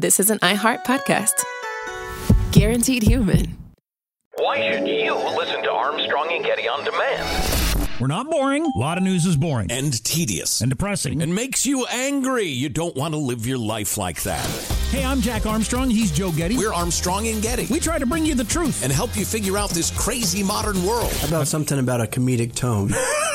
this is an iHeart podcast. Guaranteed human. Why should you listen to Armstrong and Getty on demand? We're not boring. A lot of news is boring. And tedious. And depressing. And makes you angry. You don't want to live your life like that. Hey, I'm Jack Armstrong. He's Joe Getty. We're Armstrong and Getty. We try to bring you the truth. And help you figure out this crazy modern world. How about something about a comedic tone?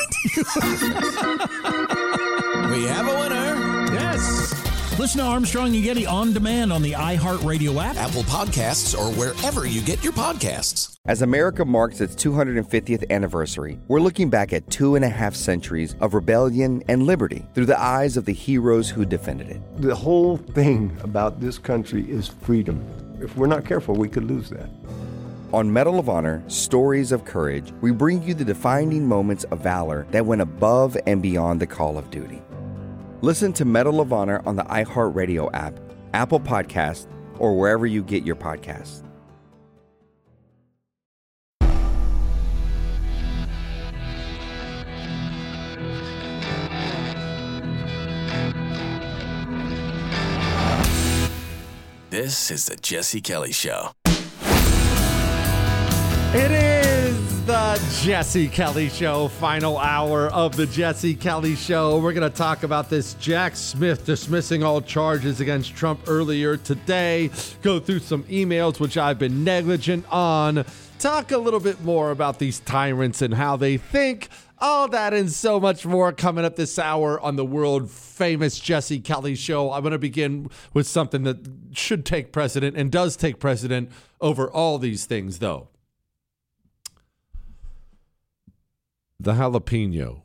We have a winner. Yes. Listen to Armstrong and Getty on demand on the iHeartRadio app, Apple Podcasts, or wherever you get your podcasts. As America marks its 250th anniversary, we're looking back at 2.5 centuries of rebellion and liberty through the eyes of the heroes who defended it. The whole thing about this country is freedom. If we're not careful, we could lose that. On Medal of Honor, Stories of Courage, we bring you the defining moments of valor that went above and beyond the call of duty. Listen to Medal of Honor on the iHeartRadio app, Apple Podcasts, or wherever you get your podcasts. This is the Jesse Kelly Show. It is the Jesse Kelly Show, final hour of the Jesse Kelly Show. We're going to talk about this Jack Smith dismissing all charges against Trump earlier today, go through some emails, which I've been negligent on, talk a little bit more about these tyrants and how they think. All that and so much more coming up this hour on the world famous Jesse Kelly Show. I'm going to begin with something that should take precedent and does take precedent over all these things, though. The jalapeno.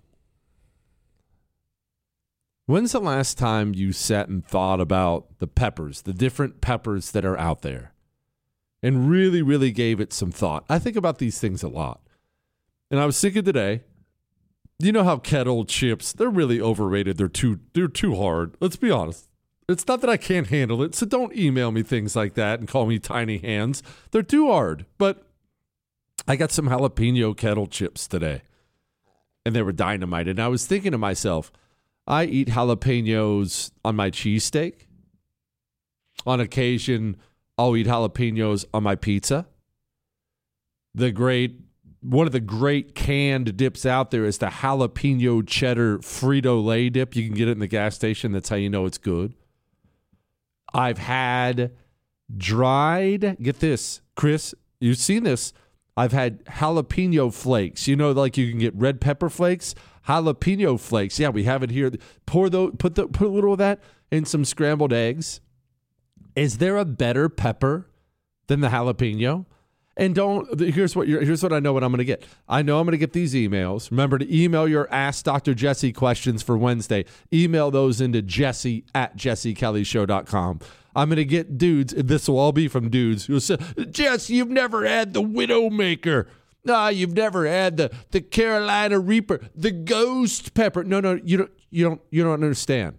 When's the last time you sat and thought about the peppers, the different peppers that are out there, and really, really gave it some thought? I think about these things a lot. And I was thinking today, you know how kettle chips, they're really overrated. They're too hard. Let's be honest. It's not that I can't handle it, so don't email me things like that and call me tiny hands. They're too hard. But I got some jalapeno kettle chips today, and they were dynamite. And I was thinking to myself, I eat jalapenos on my cheesesteak. On occasion, I'll eat jalapenos on my pizza. One of the great canned dips out there is the jalapeno cheddar Frito-Lay dip. You can get it in the gas station. That's how you know it's good. I've had dried, get this, Chris, you've seen this. I've had jalapeno flakes. You know, like you can get red pepper flakes, jalapeno flakes. Yeah, we have it here. Put a little of that in some scrambled eggs. Is there a better pepper than the jalapeno? And here's what I know what I'm going to get. I know I'm going to get these emails. Remember to email your Ask Dr. Jesse questions for Wednesday. Email those into jesse@jessekellyshow.com. I'm going to get dudes, this will all be from dudes, who say, Jess, you've never had the Widowmaker. You've never had the Carolina Reaper, the ghost pepper. No, you don't understand.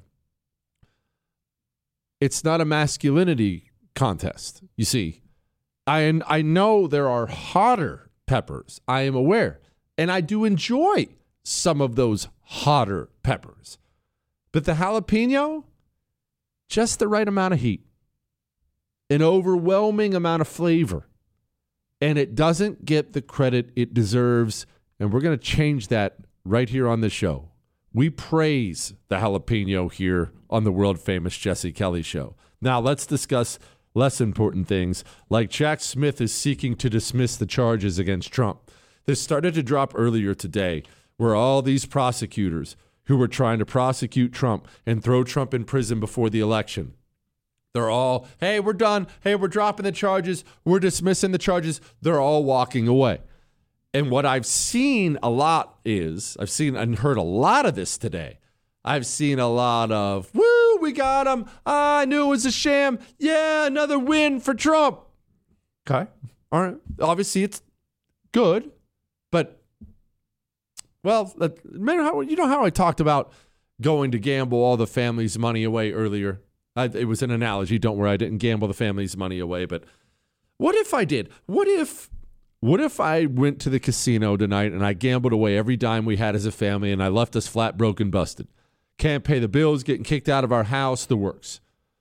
It's not a masculinity contest, you see. I know there are hotter peppers. I am aware. And I do enjoy some of those hotter peppers. But the jalapeno, just the right amount of heat. An overwhelming amount of flavor. And it doesn't get the credit it deserves. And we're going to change that right here on the show. We praise the jalapeno here on the world famous Jesse Kelly Show. Now let's discuss less important things, like Jack Smith is seeking to dismiss the charges against Trump. This started to drop earlier today, where all these prosecutors who were trying to prosecute Trump and throw Trump in prison before the election, they're all, hey, we're done. Hey, we're dropping the charges. We're dismissing the charges. They're all walking away. And what I've seen a lot is, I've seen and heard a lot of this today. I've seen a lot of, woo, we got him. I knew it was a sham. Yeah, another win for Trump. Okay. All right. Obviously, it's good. But, well, you know how I talked about going to gamble all the family's money away earlier? It was an analogy. Don't worry, I didn't gamble the family's money away. But what if I did? What if I went to the casino tonight and I gambled away every dime we had as a family and I left us flat, broken, busted? Can't pay the bills, getting kicked out of our house, the works.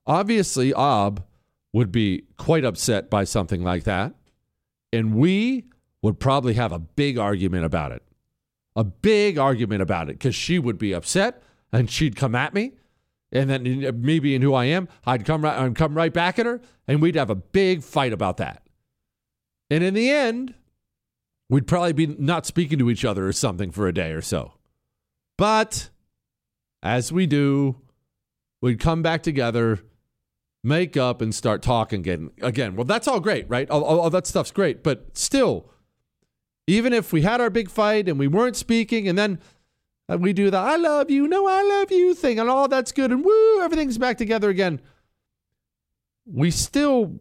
Obviously, Ab would be quite upset by something like that. And we would probably have a big argument about it. A big argument about it because she would be upset and she'd come at me. And then me being who I am, I'd come right back at her and we'd have a big fight about that. And in the end, we'd probably be not speaking to each other or something for a day or so. But as we do, we'd come back together, make up, and start talking again. Well, that's all great, right? All that stuff's great. But still, even if we had our big fight and we weren't speaking, and then we do the I love you, no, I love you thing, and all that's good, and woo, everything's back together again, we still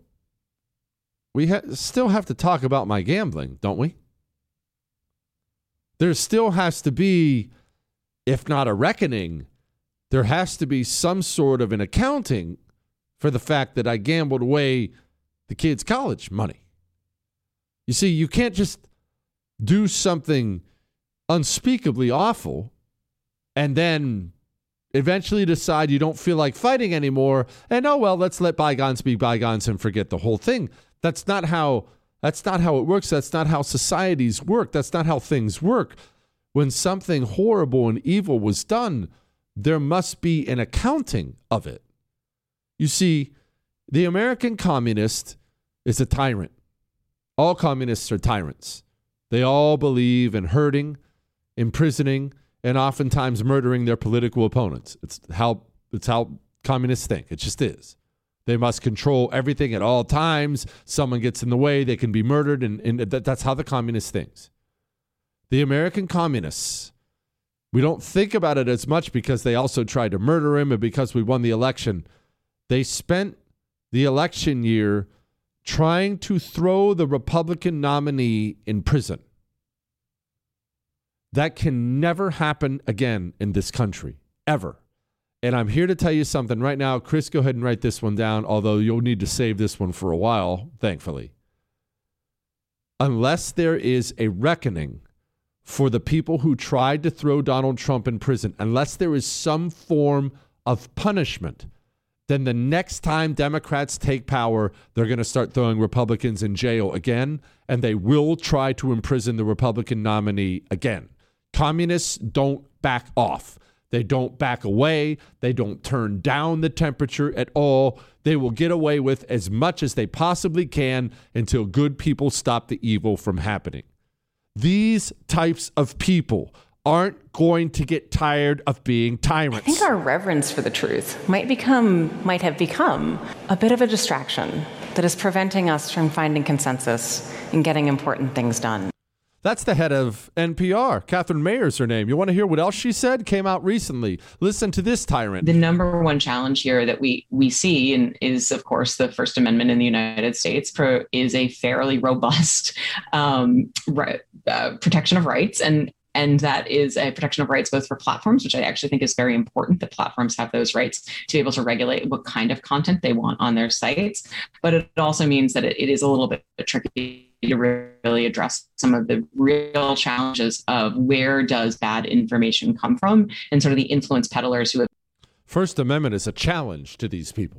have to talk about my gambling, don't we? There still has to be, if not a reckoning, there has to be some sort of an accounting for the fact that I gambled away the kids' college money. You see, you can't just do something unspeakably awful and then eventually decide you don't feel like fighting anymore and, oh, well, let's let bygones be bygones and forget the whole thing. That's not how it works. That's not how societies work. That's not how things work. When something horrible and evil was done, there must be an accounting of it. You see, the American communist is a tyrant. All communists are tyrants. They all believe in hurting, imprisoning, and oftentimes murdering their political opponents. It's how communists think. It just is. They must control everything at all times. Someone gets in the way, they can be murdered, and that's how the communist thinks. The American communists, we don't think about it as much because they also tried to murder him and because we won the election. They spent the election year trying to throw the Republican nominee in prison. That can never happen again in this country, ever. And I'm here to tell you something right now. Chris, go ahead and write this one down, although you'll need to save this one for a while, thankfully. Unless there is a reckoning for the people who tried to throw Donald Trump in prison, unless there is some form of punishment, then the next time Democrats take power, they're going to start throwing Republicans in jail again, and they will try to imprison the Republican nominee again. Communists don't back off. They don't back away. They don't turn down the temperature at all. They will get away with as much as they possibly can until good people stop the evil from happening. These types of people aren't going to get tired of being tyrants. I think our reverence for the truth might have become a bit of a distraction that is preventing us from finding consensus and getting important things done. That's the head of NPR. Catherine Mayer's her name. You want to hear what else she said? Came out recently. Listen to this tyrant. The number one challenge here that we see and is, of course, the First Amendment in the United States is a fairly robust protection of rights. And that is a protection of rights both for platforms, which I actually think is very important, that platforms have those rights to be able to regulate what kind of content they want on their sites. But it also means that it is a little bit tricky to really address some of the real challenges of where does bad information come from and sort of the influence peddlers who have. First Amendment is a challenge to these people.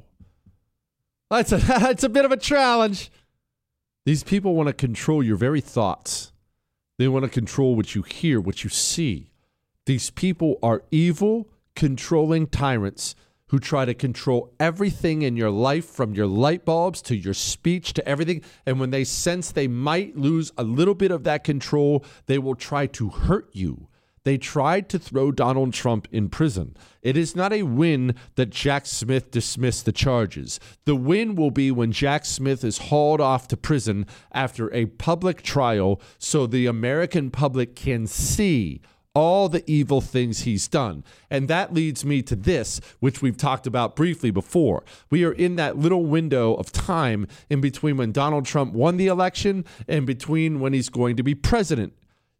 It's a bit of a challenge. These people want to control your very thoughts. They want to control what you hear, what you see. These people are evil, controlling tyrants who try to control everything in your life, from your light bulbs to your speech to everything. And when they sense they might lose a little bit of that control, they will try to hurt you. They tried to throw Donald Trump in prison. It is not a win that Jack Smith dismissed the charges. The win will be when Jack Smith is hauled off to prison after a public trial so the American public can see all the evil things he's done. And that leads me to this, which we've talked about briefly before. We are in that little window of time in between when Donald Trump won the election and between when he's going to be president.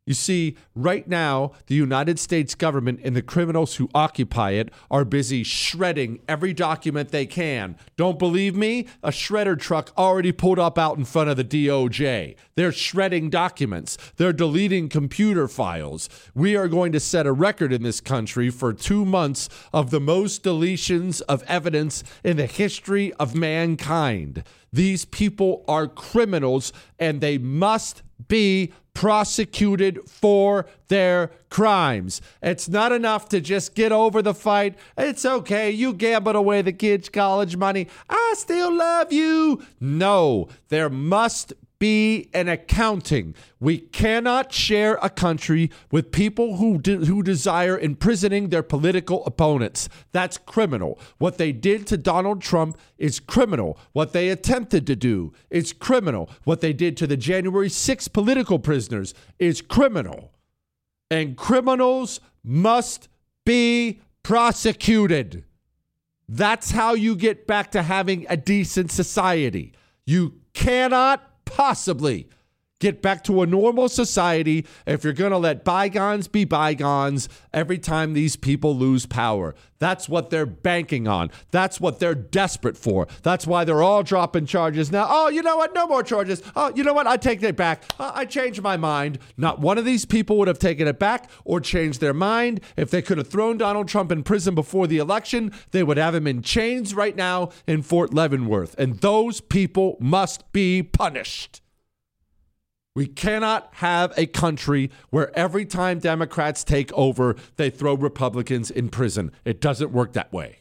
You see, right now, the United States government and the criminals who occupy it are busy shredding every document they can. Don't believe me? A shredder truck already pulled up out in front of the DOJ. They're shredding documents. They're deleting computer files. We are going to set a record in this country for 2 months of the most deletions of evidence in the history of mankind. These people are criminals, and they must be prosecuted for their crimes. It's not enough to just get over the fight. It's okay. You gambled away the kids' college money. I still love you. No, there must be an accounting. We cannot share a country with people who desire imprisoning their political opponents. That's criminal. What they did to Donald Trump is criminal. What they attempted to do is criminal. What they did to the January 6th political prisoners is criminal. And criminals must be prosecuted. That's how you get back to having a decent society. You cannot possibly get back to a normal society if you're going to let bygones be bygones every time these people lose power. That's what they're banking on. That's what they're desperate for. That's why they're all dropping charges now. Oh, you know what? No more charges. Oh, you know what? I take it back. I changed my mind. Not one of these people would have taken it back or changed their mind. If they could have thrown Donald Trump in prison before the election, they would have him in chains right now in Fort Leavenworth. And those people must be punished. We cannot have a country where every time Democrats take over, they throw Republicans in prison. It doesn't work that way.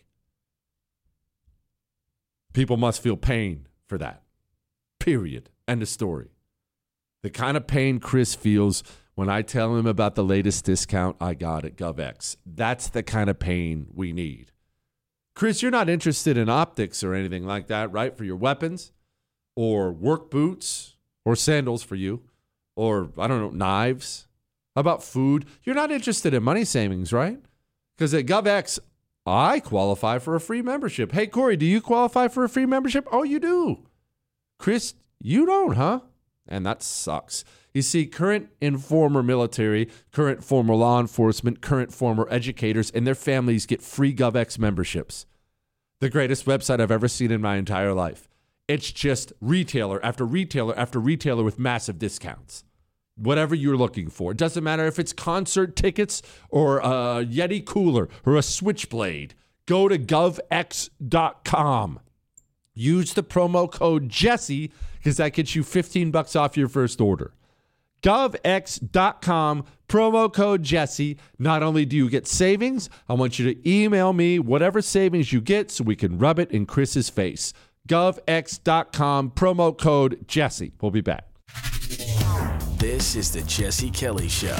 People must feel pain for that. Period. End of story. The kind of pain Chris feels when I tell him about the latest discount I got at GovX. That's the kind of pain we need. Chris, you're not interested in optics or anything like that, right? For your weapons or work boots? Or sandals for you, or I don't know, knives. How about food? You're not interested in money savings, right? Because at GovX, I qualify for a free membership. Hey, Corey, do you qualify for a free membership? Oh, you do. Chris, you don't, huh? And that sucks. You see, current and former military, current former law enforcement, current former educators, and their families get free GovX memberships. The greatest website I've ever seen in my entire life. It's just retailer after retailer after retailer with massive discounts. Whatever you're looking for. It doesn't matter if it's concert tickets or a Yeti cooler or a Switchblade. Go to govx.com. Use the promo code Jesse because that gets you $15 off your first order. govx.com, promo code Jesse. Not only do you get savings, I want you to email me whatever savings you get so we can rub it in Chris's face. govx.com, promo code Jesse. We'll be back. This is the Jesse Kelly Show.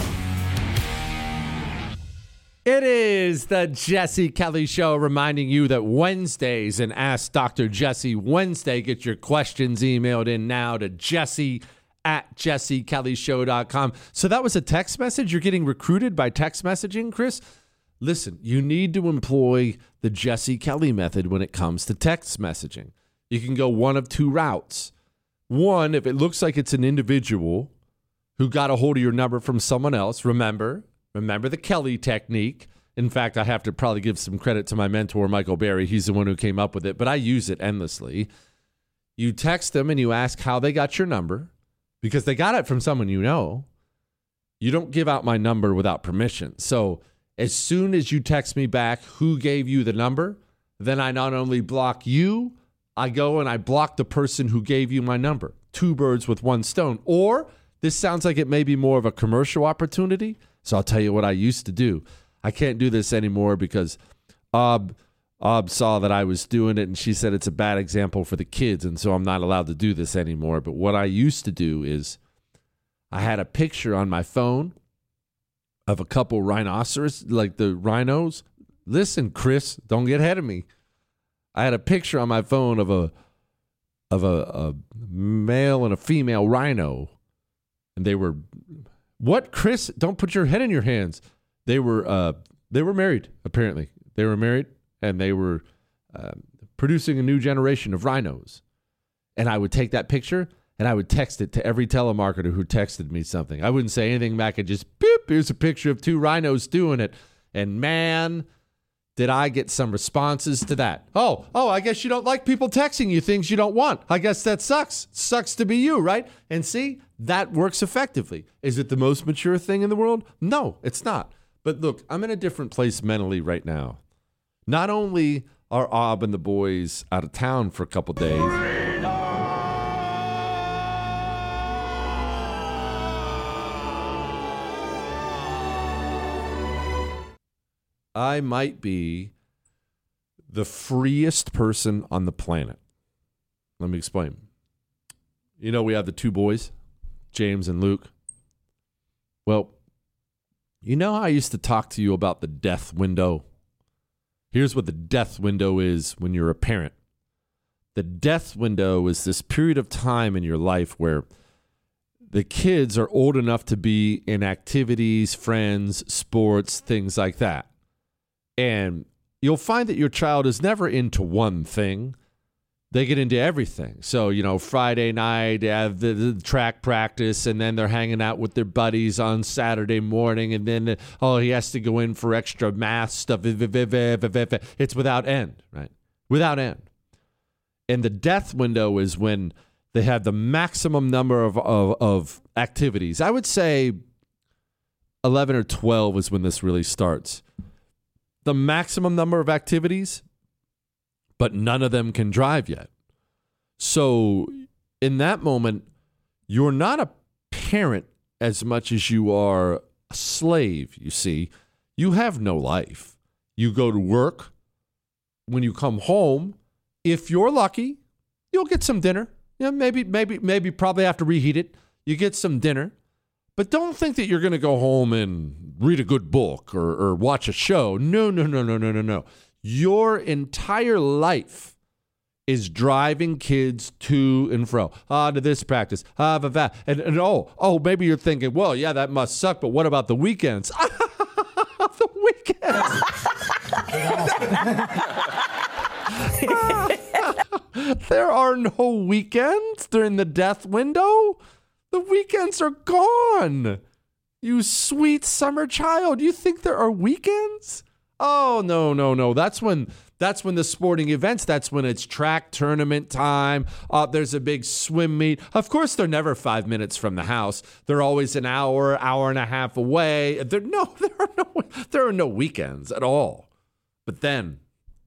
It is the Jesse Kelly Show, reminding you that Wednesdays and Ask Dr. Jesse Wednesday. Get your questions emailed in now to jesse@jessekellyshow.com. So that was a text message? You're getting recruited by text messaging, Chris? Listen, you need to employ the Jesse Kelly method when it comes to text messaging. You can go one of two routes. One, if it looks like it's an individual who got a hold of your number from someone else, remember the Kelly technique. In fact, I have to probably give some credit to my mentor, Michael Berry. He's the one who came up with it, but I use it endlessly. You text them and you ask how they got your number because they got it from someone you know. You don't give out my number without permission. So as soon as you text me back who gave you the number, then I not only block you, I go and I block the person who gave you my number. Two birds with one stone. Or this sounds like it may be more of a commercial opportunity. So I'll tell you what I used to do. I can't do this anymore because Ob saw that I was doing it and she said it's a bad example for the kids. And so I'm not allowed to do this anymore. But what I used to do is I had a picture on my phone of a couple rhinoceros, like the rhinos. Listen, Chris, don't get ahead of me. I had a picture on my phone of a male and a female rhino, and they were, what, Chris? Don't put your head in your hands. They were married. Apparently, they were married, and they were producing a new generation of rhinos. And I would take that picture, And I would text it to every telemarketer who texted me something. I wouldn't say anything back. I'd just, boop, here's a picture of 2 rhinos doing it. And man, did I get some responses to that. Oh, I guess you don't like people texting you things you don't want. I guess that sucks. Sucks to be you, right? And see, that works effectively. Is it the most mature thing in the world? No, it's not. But look, I'm in a different place mentally right now. Not only are Ob and the boys out of town for a couple days, I might be the freest person on the planet. Let me explain. You know, we have the 2 boys, James and Luke. Well, you know how I used to talk to you about the death window? Here's what the death window is when you're a parent. The death window is this period of time in your life where the kids are old enough to be in activities, friends, sports, things like that. And you'll find that your child is never into one thing. They get into everything. So, you know, Friday night, they have the track practice, and then they're hanging out with their buddies on Saturday morning, and then, he has to go in for extra math stuff. It's without end, right? Without end. And the death window is when they have the maximum number of activities. I would say 11 or 12 is when this really starts. The maximum number of activities, but none of them can drive yet. So in that moment, you're not a parent as much as you are a slave, you see. You have no life. You go to work. When you come home, if you're lucky, you'll get some dinner. Yeah, maybe probably have to reheat it. You get some dinner. But don't think that you're going to go home and read a good book or watch a show. No. Your entire life is driving kids to and fro. To this practice. And maybe you're thinking, well, yeah, that must suck, but what about the weekends? The weekends. There are no weekends during the death window. The weekends are gone. You sweet summer child. You think there are weekends? Oh, no. That's when the sporting events, that's when it's track tournament time. There's a big swim meet. Of course, they're never 5 minutes from the house. They're always an hour and a half away. There are no weekends at all. But then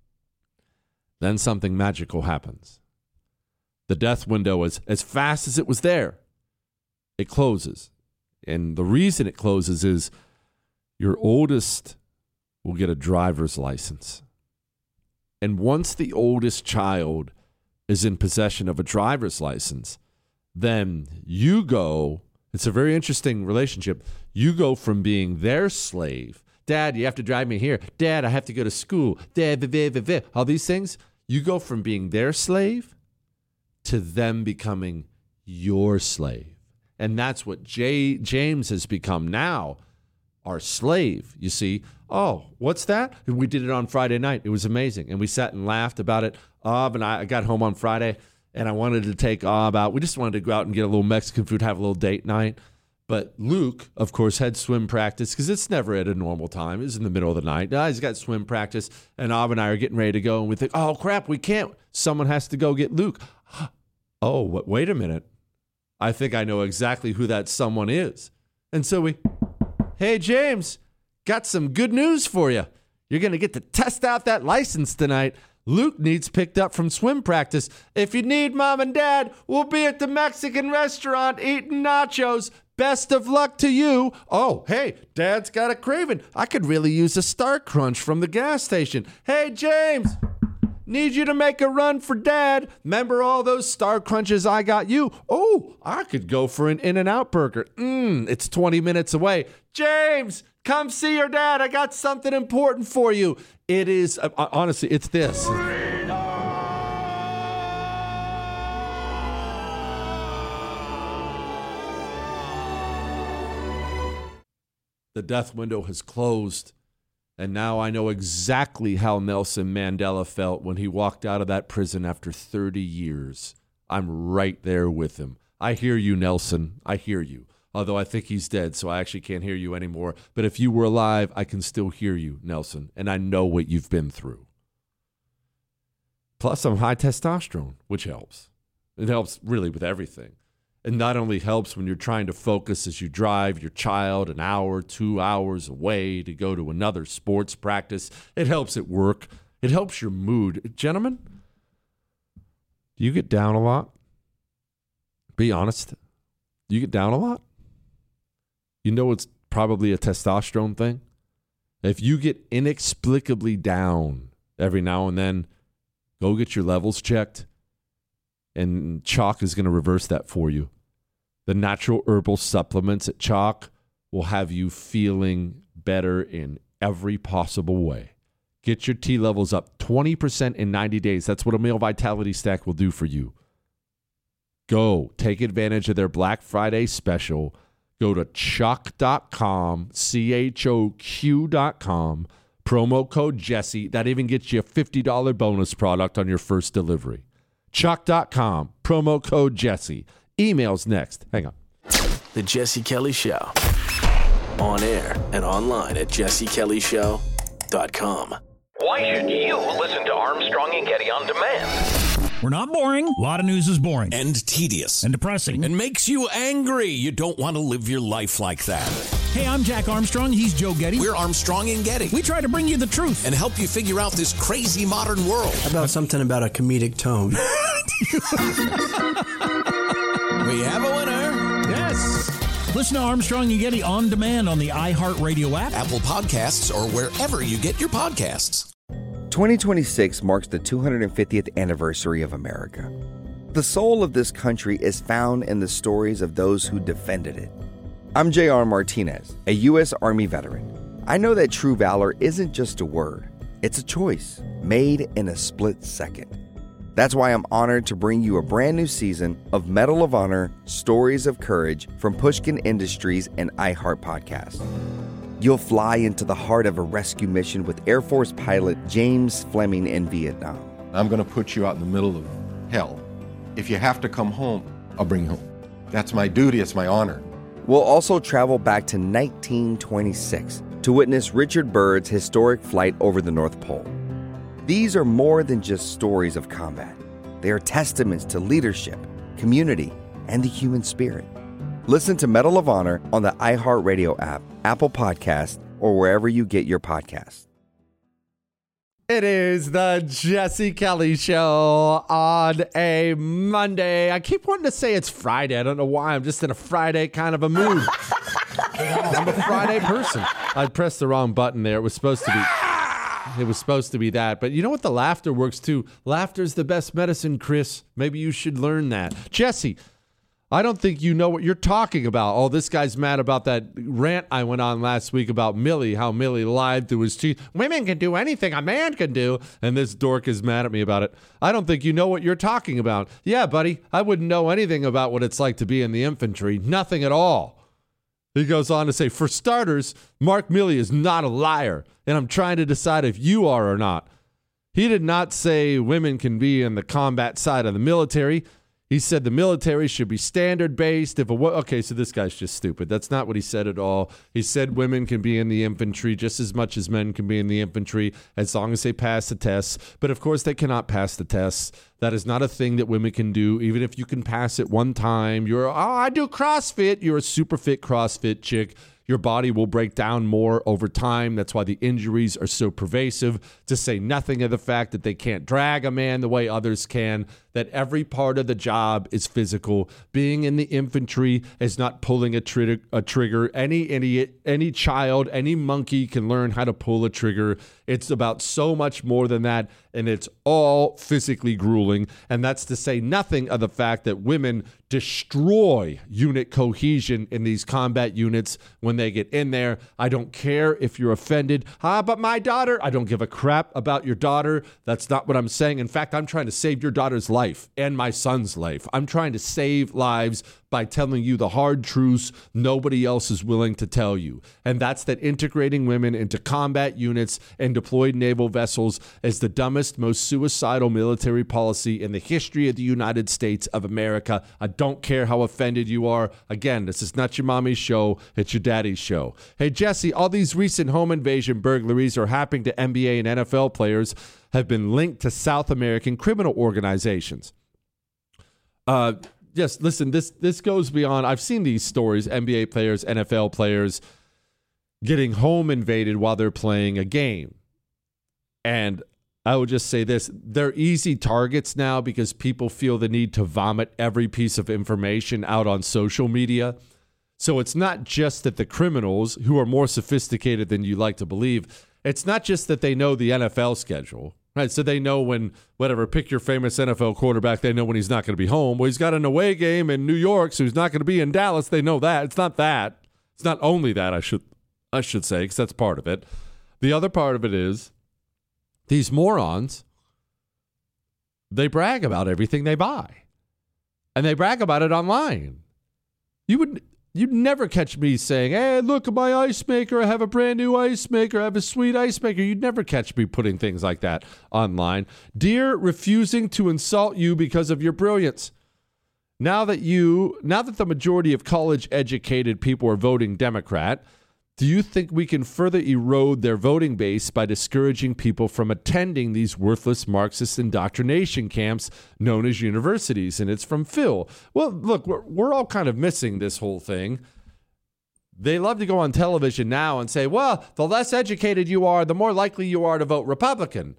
something magical happens. The death window is as fast as it was there. It closes. And the reason it closes is your oldest will get a driver's license. And once the oldest child is in possession of a driver's license, then you go, it's a very interesting relationship. You go from being their slave. Dad, you have to drive me here. Dad, I have to go to school. Dad, all these things. You go from being their slave to them becoming your slave. And that's what James has become now, our slave, you see. Oh, what's that? And we did it on Friday night. It was amazing. And we sat and laughed about it. And I got home on Friday, and I wanted to take out. We just wanted to go out and get a little Mexican food, have a little date night. But Luke, of course, had swim practice because it's never at a normal time. It was in the middle of the night. He's got swim practice, and Ob and I are getting ready to go. And we think, oh, crap, we can't. Someone has to go get Luke. Oh, wait a minute. I think I know exactly who that someone is. And so hey, James, got some good news for you. You're going to get to test out that license tonight. Luke needs picked up from swim practice. If you need Mom and Dad, we'll be at the Mexican restaurant eating nachos. Best of luck to you. Oh, hey, Dad's got a craving. I could really use a Star Crunch from the gas station. Hey, James, need you to make a run for Dad. Remember all those Star Crunches I got you? Oh, I could go for an In-N-Out burger. It's 20 minutes away. James, come see your dad. I got something important for you. It is, honestly, it's this. The death window has closed. And now I know exactly how Nelson Mandela felt when he walked out of that prison after 30 years. I'm right there with him. I hear you, Nelson. I hear you. Although I think he's dead, so I actually can't hear you anymore. But if you were alive, I can still hear you, Nelson. And I know what you've been through. Plus, I'm high testosterone, which helps. It helps really with everything. It not only helps when you're trying to focus as you drive your child an hour, 2 hours away to go to another sports practice. It helps at work. It helps your mood. Gentlemen, do you get down a lot? Be honest. Do you get down a lot? You know it's probably a testosterone thing. If you get inexplicably down every now and then, go get your levels checked. And Chalk is going to reverse that for you. The natural herbal supplements at Chalk will have you feeling better in every possible way. Get your T levels up 20% in 90 days. That's what a Male Vitality Stack will do for you. Go take advantage of their Black Friday special. Go to Chalk.com, CHOQ.com, promo code Jesse. That even gets you a $50 bonus product on your first delivery. Chalk.com, promo code Jesse. Emails next. Hang on. The Jesse Kelly Show. On air and online at jessekellyshow.com. Why should you listen to Armstrong and Getty on demand? We're not boring. A lot of news is boring. And tedious. And depressing. And makes you angry. You don't want to live your life like that. Hey, I'm Jack Armstrong. He's Joe Getty. We're Armstrong and Getty. We try to bring you the truth. And help you figure out this crazy modern world. How about something about a comedic tone? We have a winner. Yes. Listen to Armstrong and Getty on demand on the iHeartRadio app, Apple Podcasts, or wherever you get your podcasts. 2026 marks the 250th anniversary of America. The soul of this country is found in the stories of those who defended it. I'm J.R. Martinez, a U.S. Army veteran. I know that true valor isn't just a word. It's a choice made in a split second. That's why I'm honored to bring you a brand new season of Medal of Honor Stories of Courage from Pushkin Industries and iHeart Podcast. You'll fly into the heart of a rescue mission with Air Force pilot James Fleming in Vietnam. I'm going to put you out in the middle of hell. If you have to come home, I'll bring you home. That's my duty. It's my honor. We'll also travel back to 1926 to witness Richard Byrd's historic flight over the North Pole. These are more than just stories of combat. They are testaments to leadership, community, and the human spirit. Listen to Medal of Honor on the iHeartRadio app, Apple Podcasts, or wherever you get your podcasts. It is the Jesse Kelly Show on a Monday. I keep wanting to say it's Friday. I don't know why. I'm just in a Friday kind of a mood. I'm a Friday person. I pressed the wrong button there. It was supposed to be that. But you know what? The laughter works too. Laughter's the best medicine, Chris. Maybe you should learn that. Jesse, I don't think you know what you're talking about. Oh, this guy's mad about that rant I went on last week about Millie, how Millie lied through his teeth. Women can do anything a man can do. And this dork is mad at me about it. I don't think you know what you're talking about. Yeah, buddy, I wouldn't know anything about what it's like to be in the infantry. Nothing at all. He goes on to say, for starters, Mark Milley is not a liar, and I'm trying to decide if you are or not. He did not say women can be in the combat side of the military. He said the military should be standard-based. Okay, so this guy's just stupid. That's not what he said at all. He said women can be in the infantry just as much as men can be in the infantry as long as they pass the tests. But, of course, they cannot pass the tests. That is not a thing that women can do. Even if you can pass it one time, I do CrossFit. You're a super fit CrossFit chick. Your body will break down more over time. That's why the injuries are so pervasive, to say nothing of the fact that they can't drag a man the way others can, that every part of the job is physical. Being in the infantry is not pulling a trigger. Any idiot, any child, any monkey can learn how to pull a trigger. It's about so much more than that, and it's all physically grueling. And that's to say nothing of the fact that women destroy unit cohesion in these combat units when they get in there. I don't care if you're offended. But my daughter, I don't give a crap about your daughter. That's not what I'm saying. In fact, I'm trying to save your daughter's life and my son's life. I'm trying to save lives by telling you the hard truths nobody else is willing to tell you. And that's that integrating women into combat units and deployed naval vessels is the dumbest, most suicidal military policy in the history of the United States of America. I don't care how offended you are. Again, this is not your mommy's show. It's your daddy's show. Hey, Jesse, all these recent home invasion burglaries are happening to NBA and NFL players have been linked to South American criminal organizations. Yes, listen, this goes beyond. I've seen these stories, NBA players, NFL players getting home invaded while they're playing a game. And I would just say this, they're easy targets now because people feel the need to vomit every piece of information out on social media. So it's not just that the criminals, who are more sophisticated than you like to believe, it's not just that they know the NFL schedule. Right, so they know when, pick your famous NFL quarterback, they know when he's not going to be home. Well, he's got an away game in New York, so he's not going to be in Dallas. They know that. It's not that. It's not only that, I should say, because that's part of it. The other part of it is these morons, they brag about everything they buy. And they brag about it online. You'd never catch me saying, hey, look at my ice maker. I have a brand new ice maker. I have a sweet ice maker. You'd never catch me putting things like that online. Dear, refusing to insult you because of your brilliance. Now that the majority of college-educated people are voting Democrat, do you think we can further erode their voting base by discouraging people from attending these worthless Marxist indoctrination camps known as universities? And it's from Phil. Well, look, we're all kind of missing this whole thing. They love to go on television now and say, well, the less educated you are, the more likely you are to vote Republican.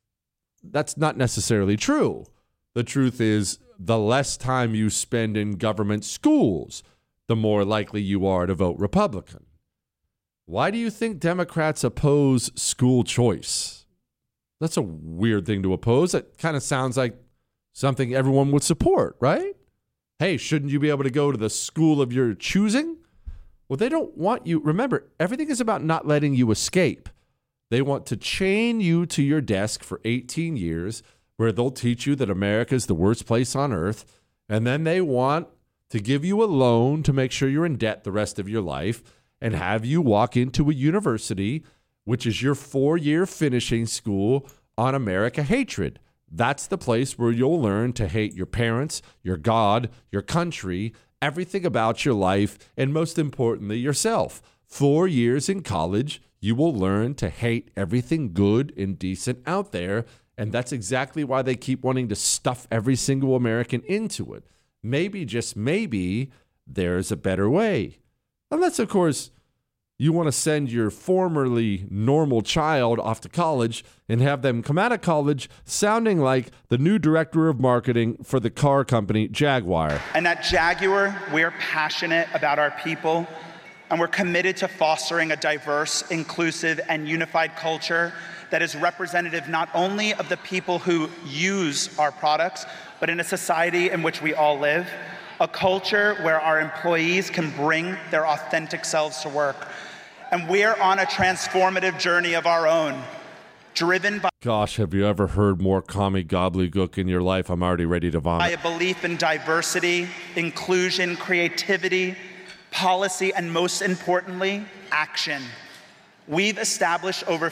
That's not necessarily true. The truth is, the less time you spend in government schools, the more likely you are to vote Republican. Why do you think Democrats oppose school choice? That's a weird thing to oppose. It kind of sounds like something everyone would support, right? Hey, shouldn't you be able to go to the school of your choosing? Well, they don't want you. Remember, everything is about not letting you escape. They want to chain you to your desk for 18 years where they'll teach you that America is the worst place on earth. And then they want to give you a loan to make sure you're in debt the rest of your life and have you walk into a university, which is your 4-year finishing school on America hatred. That's the place where you'll learn to hate your parents, your God, your country, everything about your life, and most importantly, yourself. 4 years in college, you will learn to hate everything good and decent out there, and that's exactly why they keep wanting to stuff every single American into it. Maybe, just maybe, there's a better way. Unless, of course, you want to send your formerly normal child off to college and have them come out of college sounding like the new director of marketing for the car company Jaguar. And at Jaguar, we're passionate about our people, and we're committed to fostering a diverse, inclusive, and unified culture that is representative not only of the people who use our products, but in a society in which we all live. A culture where our employees can bring their authentic selves to work. And we're on a transformative journey of our own, driven by... Gosh, have you ever heard more commie gobbledygook in your life? I'm already ready to vomit. ...by a belief in diversity, inclusion, creativity, policy, and most importantly, action. We've established over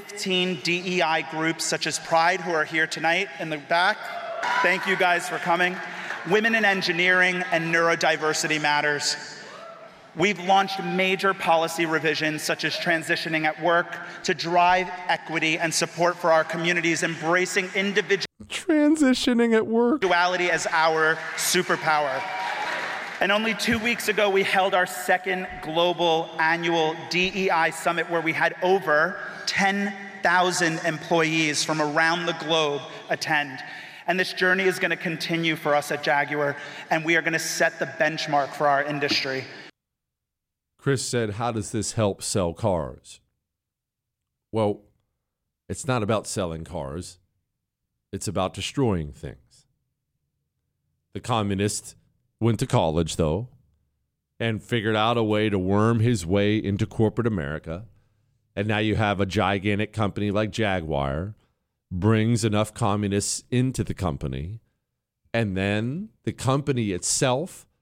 15 DEI groups, such as Pride, who are here tonight in the back. Thank you guys for coming. Women in Engineering and Neurodiversity Matters. We've launched major policy revisions such as transitioning at work to drive equity and support for our communities, embracing transitioning at work. Individuality as our superpower. And only 2 weeks ago, we held our second global annual DEI summit where we had over 10,000 employees from around the globe attend. And this journey is going to continue for us at Jaguar, and we are going to set the benchmark for our industry. Chris said, how does this help sell cars? Well, it's not about selling cars. It's about destroying things. The communist went to college, though, and figured out a way to worm his way into corporate America. And now you have a gigantic company like Jaguar brings enough communists into the company, and then the company itself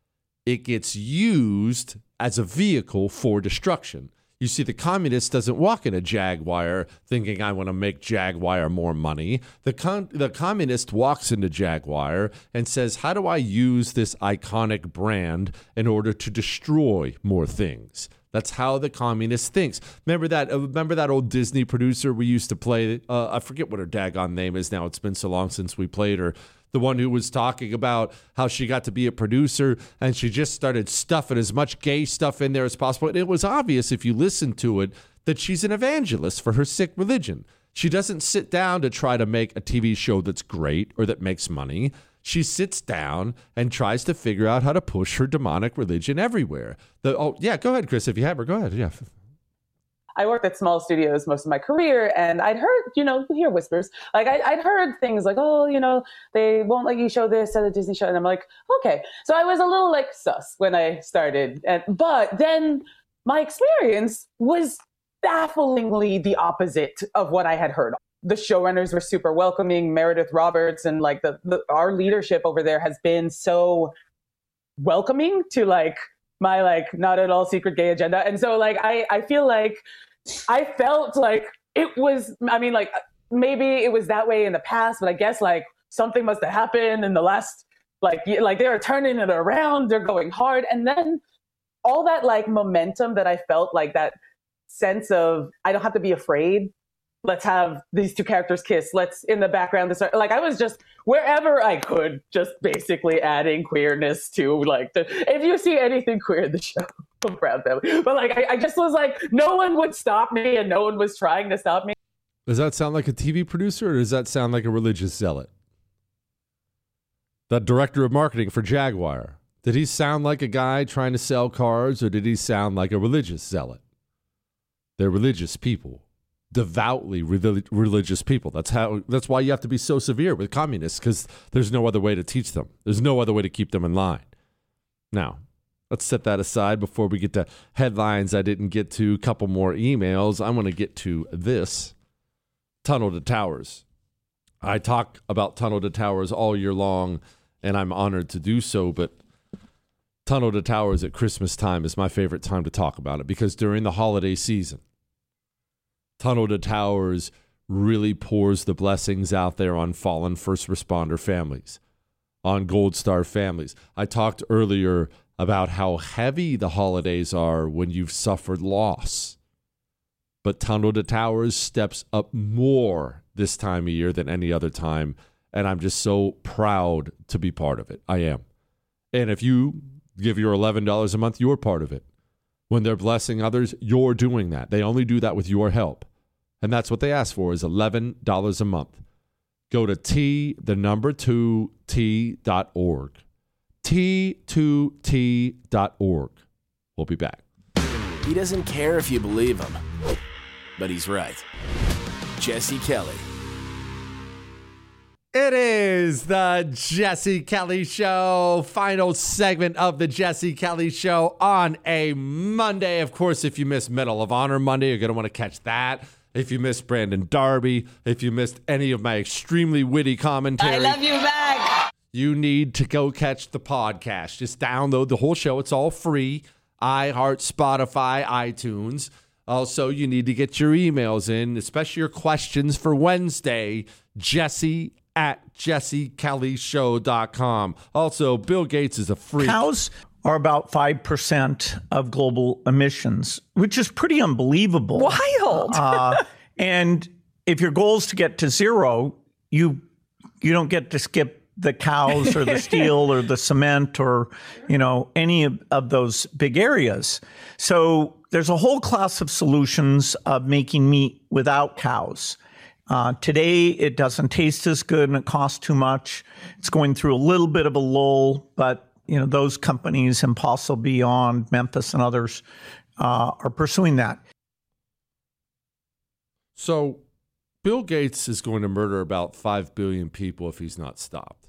it gets used as a vehicle for destruction. You see, the communist doesn't walk in a Jaguar thinking, I want to make Jaguar more money. The communist walks into Jaguar and says, how do I use this iconic brand in order to destroy more things? That's how the communist thinks. Remember that old Disney producer we used to play? I forget what her daggone name is now. It's been so long since we played her. The one who was talking about how she got to be a producer and she just started stuffing as much gay stuff in there as possible. And it was obvious if you listen to it that she's an evangelist for her sick religion. She doesn't sit down to try to make a TV show that's great or that makes money. She sits down and tries to figure out how to push her demonic religion everywhere. Go ahead, Chris. If you have her, go ahead. Yeah. I worked at small studios most of my career, and I'd heard, you hear whispers. Like I'd heard things like, they won't let you show this at a Disney show. And I'm like, okay. So I was a little like sus when I started. But then my experience was bafflingly the opposite of what I had heard. The showrunners were super welcoming. Meredith Roberts and like our leadership over there has been so welcoming to like my like not at all secret gay agenda. And so like I feel like I felt like it was, I mean, like maybe it was that way in the past, but I guess like something must have happened in the last like they are turning it around, they're going hard. And then all that like momentum that I felt, like that sense of I don't have to be afraid. Let's have these two characters kiss. Let's in the background. Like I was just wherever I could, just basically adding queerness to like if you see anything queer in the show, I'm proud family. But like I just was like, no one would stop me, and no one was trying to stop me. Does that sound like a TV producer, or does that sound like a religious zealot? The director of marketing for Jaguar. Did he sound like a guy trying to sell cars, or did he sound like a religious zealot? They're religious people. Devoutly religious people. That's why you have to be so severe with communists, because there's no other way to teach them. There's no other way to keep them in line. Now, let's set that aside before we get to headlines I didn't get to. A couple more emails. I want to get to this. Tunnel to Towers. I talk about Tunnel to Towers all year long, and I'm honored to do so, but Tunnel to Towers at Christmas time is my favorite time to talk about it, because during the holiday season, Tunnel to Towers really pours the blessings out there on fallen first responder families, on Gold Star families. I talked earlier about how heavy the holidays are when you've suffered loss. But Tunnel to Towers steps up more this time of year than any other time, and I'm just so proud to be part of it. I am. And if you give your $11 a month, you're part of it. When they're blessing others, you're doing that. They only do that with your help. And that's what they ask for, is $11 a month. Go to T2T.org. T2T.org. We'll be back. He doesn't care if you believe him, but he's right. Jesse Kelly. It is the Jesse Kelly Show, final segment of the Jesse Kelly Show on a Monday. Of course, if you missed Medal of Honor Monday, you're going to want to catch that. If you missed Brandon Darby, if you missed any of my extremely witty commentary, I love you back. You need to go catch the podcast. Just download the whole show. It's all free. iHeart, Spotify, iTunes. Also, you need to get your emails in, especially your questions for Wednesday, Jesse@JesseKellyShow.com. Also, Bill Gates is a freak. Cows are about 5% of global emissions, which is pretty unbelievable. Wild. And if your goal is to get to zero, you don't get to skip the cows or the steel or the cement or, any of those big areas. So there's a whole class of solutions of making meat without cows. Today, it doesn't taste as good and it costs too much. It's going through a little bit of a lull, but those companies, Impossible Beyond, Memphis, and others are pursuing that. So Bill Gates is going to murder about 5 billion people if he's not stopped.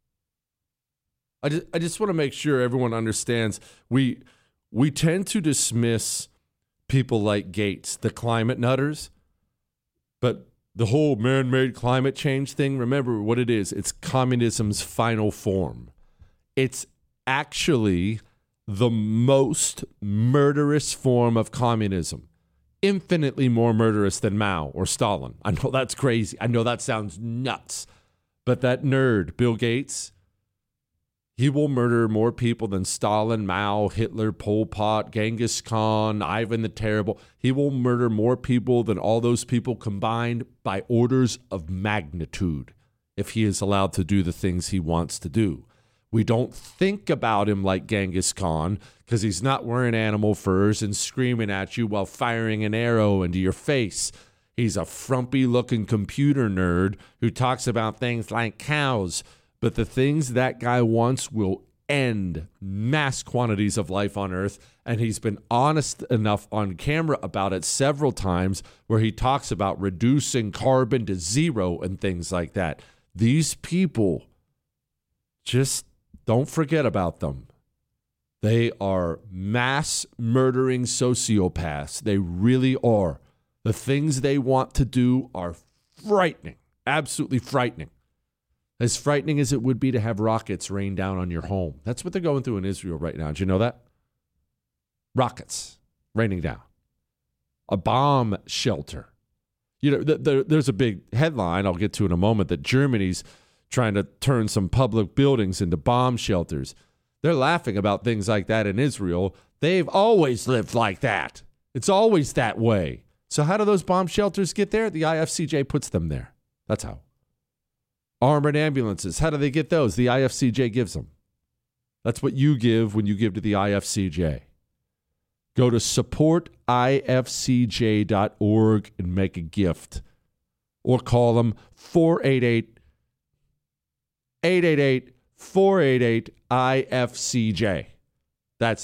I just want to make sure everyone understands we tend to dismiss people like Gates, the climate nutters, but the whole man-made climate change thing, remember what it is. It's communism's final form. It's actually the most murderous form of communism. Infinitely more murderous than Mao or Stalin. I know that's crazy. I know that sounds nuts. But that nerd, Bill Gates, he will murder more people than Stalin, Mao, Hitler, Pol Pot, Genghis Khan, Ivan the Terrible. He will murder more people than all those people combined by orders of magnitude if he is allowed to do the things he wants to do. We don't think about him like Genghis Khan because he's not wearing animal furs and screaming at you while firing an arrow into your face. He's a frumpy-looking computer nerd who talks about things like cows. But the things that guy wants will end mass quantities of life on Earth. And he's been honest enough on camera about it several times where he talks about reducing carbon to zero and things like that. These people, just don't forget about them. They are mass murdering sociopaths. They really are. The things they want to do are frightening, absolutely frightening. As frightening as it would be to have rockets rain down on your home. That's what they're going through in Israel right now. Did you know that? Rockets raining down. A bomb shelter. You know, there's a big headline I'll get to in a moment that Germany's trying to turn some public buildings into bomb shelters. They're laughing about things like that in Israel. They've always lived like that. It's always that way. So how do those bomb shelters get there? The IFCJ puts them there. That's how. Armored ambulances, how do they get those? The IFCJ gives them. That's what you give when you give to the IFCJ. Go to supportifcj.org and make a gift. Or call them 888-488-IFCJ. That's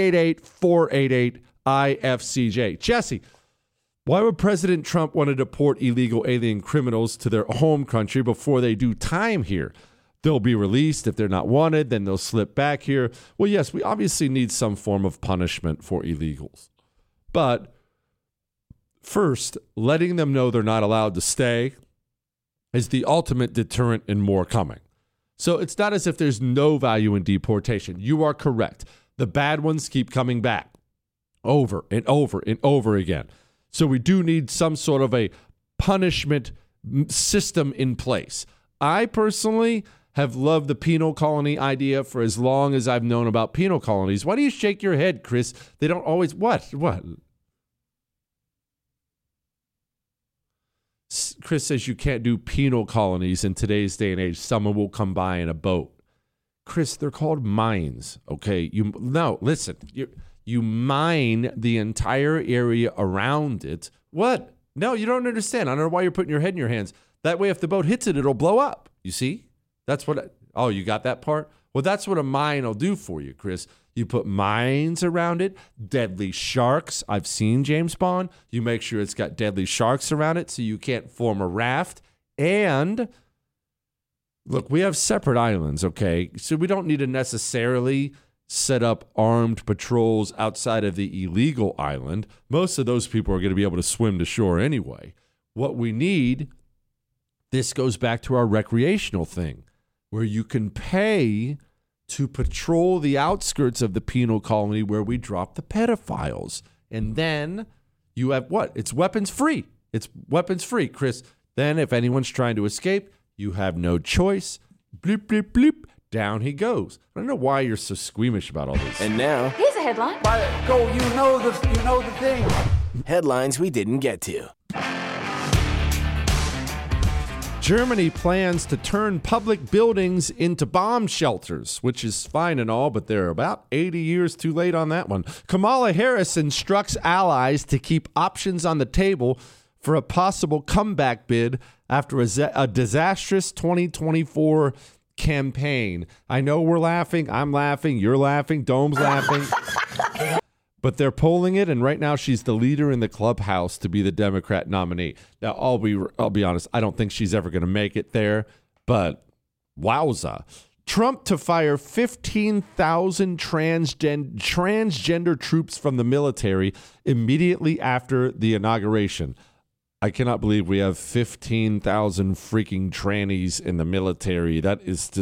888-488-IFCJ. Jesse, why would President Trump want to deport illegal alien criminals to their home country before they do time here? They'll be released. If they're not wanted, then they'll slip back here. Well, yes, we obviously need some form of punishment for illegals. But first, letting them know they're not allowed to stay is the ultimate deterrent and more coming. So it's not as if there's no value in deportation. You are correct. The bad ones keep coming back over and over and over again. So we do need some sort of a punishment system in place. I personally have loved the penal colony idea for as long as I've known about penal colonies. Why do you shake your head, Chris? They don't always... What? Chris says you can't do penal colonies in today's day and age. Someone will come by in a boat. Chris, they're called mines, okay? Listen. You mine the entire area around it. What? No, you don't understand. I don't know why you're putting your head in your hands. That way, if the boat hits it, it'll blow up. You see? That's what... Oh, you got that part? Well, that's what a mine will do for you, Chris. You put mines around it, deadly sharks. I've seen James Bond. You make sure it's got deadly sharks around it so you can't form a raft. And, look, we have separate islands, okay? So we don't need to necessarily set up armed patrols outside of the illegal island. Most of those people are going to be able to swim to shore anyway. What we need, this goes back to our recreational thing, where you can pay to patrol the outskirts of the penal colony where we drop the pedophiles. And then you have what? It's weapons free. It's weapons free, Chris. Then if anyone's trying to escape, you have no choice. Bloop, bloop, bloop. Down he goes. I don't know why you're so squeamish about all this. And now, Here's a headline. go, you know the thing. Headlines we didn't get to. Germany plans to turn public buildings into bomb shelters, which is fine and all, but they're about 80 years too late on that one. Kamala Harris instructs allies to keep options on the table for a possible comeback bid after a disastrous 2024 campaign. I know we're laughing. I'm laughing. You're laughing. Dome's laughing. But they're polling it, and right now she's the leader in the clubhouse to be the Democrat nominee. Now, I'll be honest, I don't think she's ever going to make it there, but wowza. Trump to fire 15,000 transgender troops from the military immediately after the inauguration. I cannot believe we have 15,000 freaking trannies in the military. That is just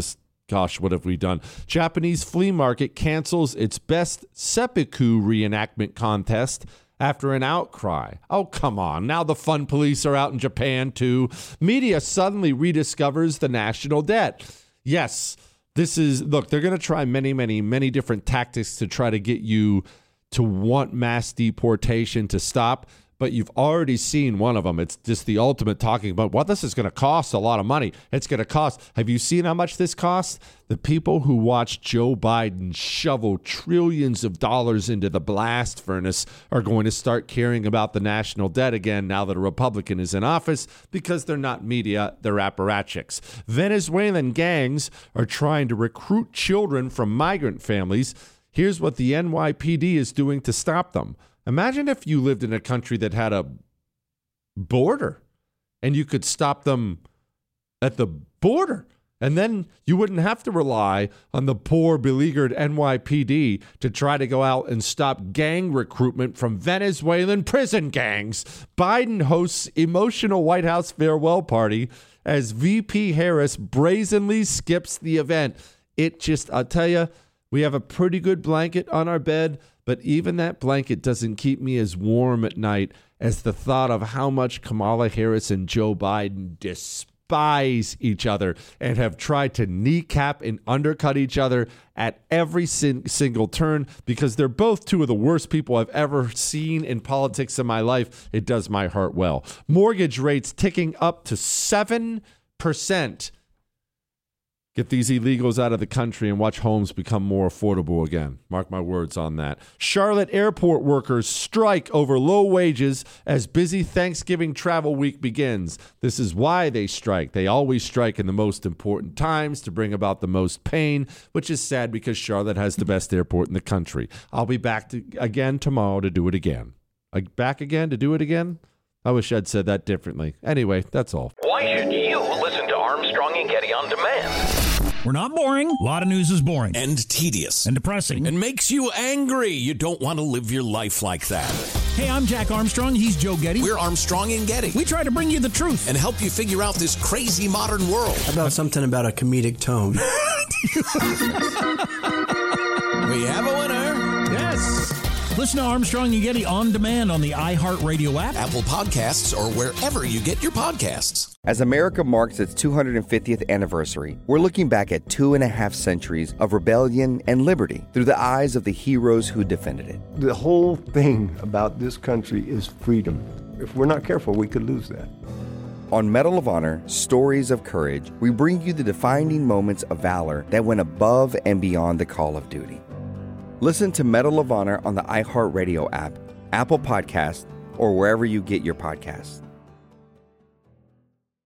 Gosh, what have we done? Japanese flea market cancels its best seppuku reenactment contest after an outcry. Oh, come on. Now the fun police are out in Japan, too. Media suddenly rediscovers the national debt. Yes, look, they're going to try many different tactics to try to get you to want mass deportation to stop. But you've already seen one of them. It's just the ultimate talking about what this is going to cost a lot of money. It's going to cost. Have you seen how much this costs? The people who watched Joe Biden shovel trillions of dollars into the blast furnace are going to start caring about the national debt again now that a Republican is in office because they're not media, they're apparatchiks. Venezuelan gangs are trying to recruit children from migrant families. Here's what the NYPD is doing to stop them. Imagine if you lived in a country that had a border and you could stop them at the border. And then you wouldn't have to rely on the poor, beleaguered NYPD to try to go out and stop gang recruitment from Venezuelan prison gangs. Biden hosts emotional White House farewell party as VP Harris brazenly skips the event. I'll tell you, we have a pretty good blanket on our bed, but even that blanket doesn't keep me as warm at night as the thought of how much Kamala Harris and Joe Biden despise each other and have tried to kneecap and undercut each other at every single turn because they're both two of the worst people I've ever seen in politics in my life. It does my heart well. Mortgage rates ticking up to 7%. Get these illegals out of the country and watch homes become more affordable again. Mark my words on that. Charlotte airport workers strike over low wages as busy Thanksgiving travel week begins. This is why they strike. They always strike in the most important times to bring about the most pain, which is sad because Charlotte has the best airport in the country. I'll be back again tomorrow to do it again. Back again to do it again? I wish I'd said that differently. Anyway, that's all. Why should you listen to Armstrong and Getty on demand? We're not boring. A lot of news is boring. And tedious. And depressing. And makes you angry. You don't want to live your life like that. Hey, I'm Jack Armstrong. He's Joe Getty. We're Armstrong and Getty. We try to bring you the truth. And help you figure out this crazy modern world. How about something about a comedic tone? We have a winner. Yes. Listen to Armstrong and Getty on demand on the iHeartRadio app, Apple Podcasts, or wherever you get your podcasts. As America marks its 250th anniversary, we're looking back at 2.5 centuries of rebellion and liberty through the eyes of the heroes who defended it. The whole thing about this country is freedom. If we're not careful, we could lose that. On Medal of Honor, Stories of Courage, we bring you the defining moments of valor that went above and beyond the call of duty. Listen to Medal of Honor on the iHeartRadio app, Apple Podcasts, or wherever you get your podcasts.